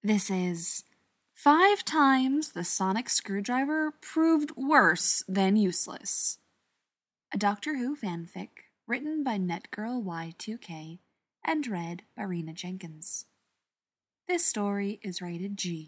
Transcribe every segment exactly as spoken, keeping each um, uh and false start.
This is Five Times the Sonic Screwdriver Proved Worse Than Useless, a Doctor Who fanfic written by NetGirl Y two K and read by Rena Jenkins. This story is rated G.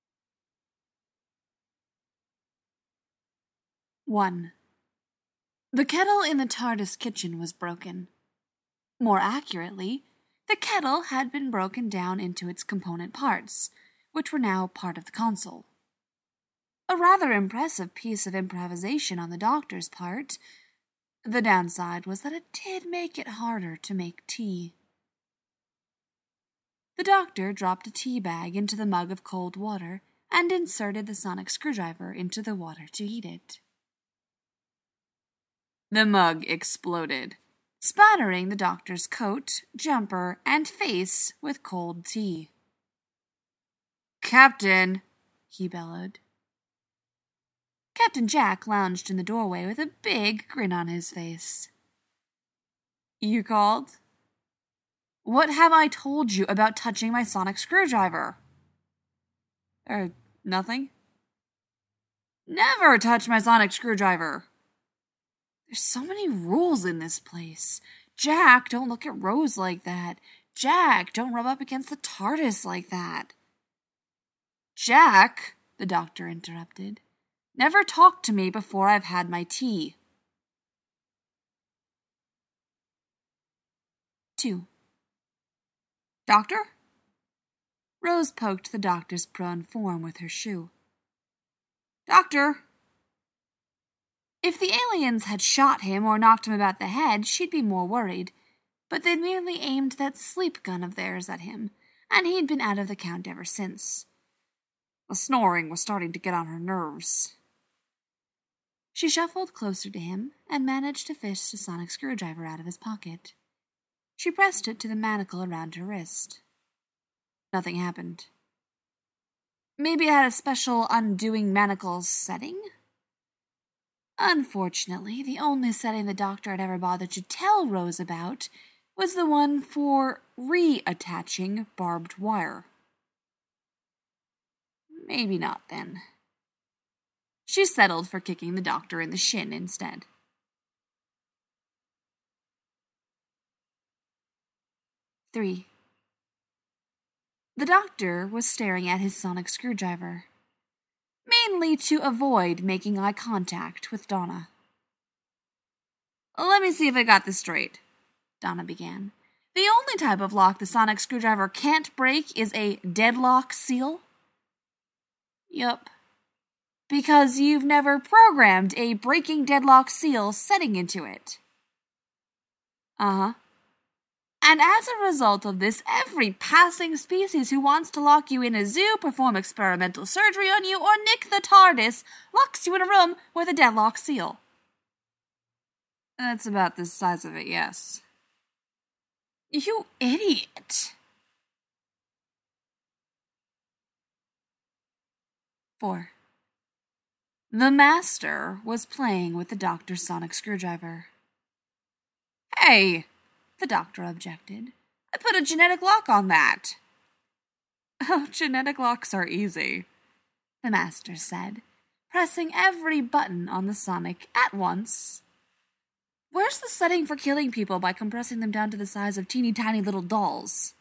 one. The kettle in the TARDIS kitchen was broken. More accurately, the kettle had been broken down into its component parts, which were now part of the console. A rather impressive piece of improvisation on the Doctor's part. The downside was that it did make it harder to make tea. The Doctor dropped a tea bag into the mug of cold water and inserted the sonic screwdriver into the water to heat it. The mug exploded, spattering the Doctor's coat, jumper, and face with cold tea. "Captain!" he bellowed. Captain Jack lounged in the doorway with a big grin on his face. "You called? What have I told you about touching my sonic screwdriver?" Er, nothing? Never touch my sonic screwdriver! There's so many rules in this place. Jack, don't look at Rose like that. Jack, don't rub up against the TARDIS like that. Jack, the Doctor interrupted, never talk to me before I've had my tea. two. Doctor? Rose poked the Doctor's prone form with her shoe. Doctor! If the aliens had shot him or knocked him about the head, she'd be more worried, but they'd merely aimed that sleep gun of theirs at him, and he'd been out of the count ever since. The snoring was starting to get on her nerves. She shuffled closer to him and managed to fish the sonic screwdriver out of his pocket. She pressed it to the manacle around her wrist. Nothing happened. Maybe it had a special undoing manacles setting? Unfortunately, the only setting the Doctor had ever bothered to tell Rose about was the one for reattaching barbed wire. Maybe not, then. She settled for kicking the Doctor in the shin instead. three. The Doctor was staring at his sonic screwdriver, mainly to avoid making eye contact with Donna. "Let me see if I got this straight," Donna began. "The only type of lock the sonic screwdriver can't break is a deadlock seal?" "Yup. Because you've never programmed a breaking deadlock seal setting into it." "Uh-huh. And as a result of this, every passing species who wants to lock you in a zoo, perform experimental surgery on you, or nick the TARDIS locks you in a room with a deadlock seal." "That's about the size of it, yes." "You idiot!" four. The Master was playing with the Doctor's sonic screwdriver. "Hey!" the Doctor objected. "I put a genetic lock on that." "Oh, genetic locks are easy," the Master said, pressing every button on the sonic at once. "Where's the setting for killing people by compressing them down to the size of teeny tiny little dolls?"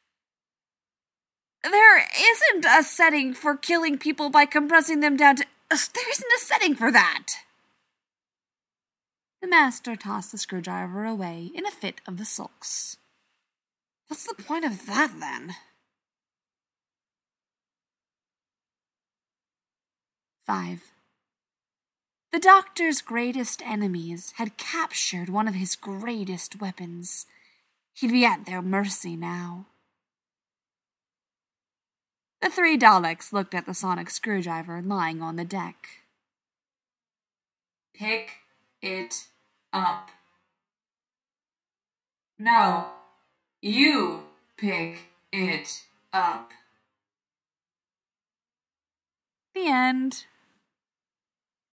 "There isn't a setting for killing people by compressing them down to... Uh, there isn't a setting for that!" The Master tossed the screwdriver away in a fit of the sulks. "What's the point of that, then?" five. The Doctor's greatest enemies had captured one of his greatest weapons. He'd be at their mercy now. The three Daleks looked at the sonic screwdriver lying on the deck. "Pick it up." "No, you pick it up." The end.